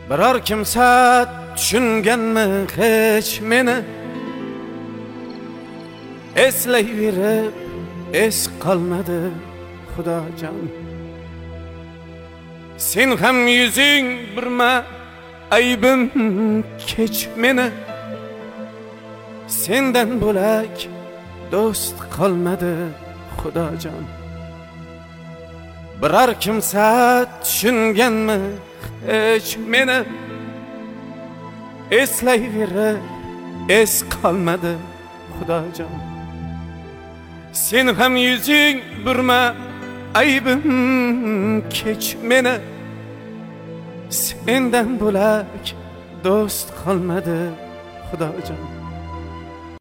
Biror kimsa tushunganmi hech meni? Eslayverib es qolmadi Xudojon. Sen ham yuzing burma, aybim kech meni. Sendan bo'lak do'st qolmadi Xudojon. Biror kimsa tushunganmi hech meni? Eslayverib es qolmadi Xudojon. Sen ham yuzing burma, aybim kech meni. Sendan bo'lak do'st qolmadi Xudojon.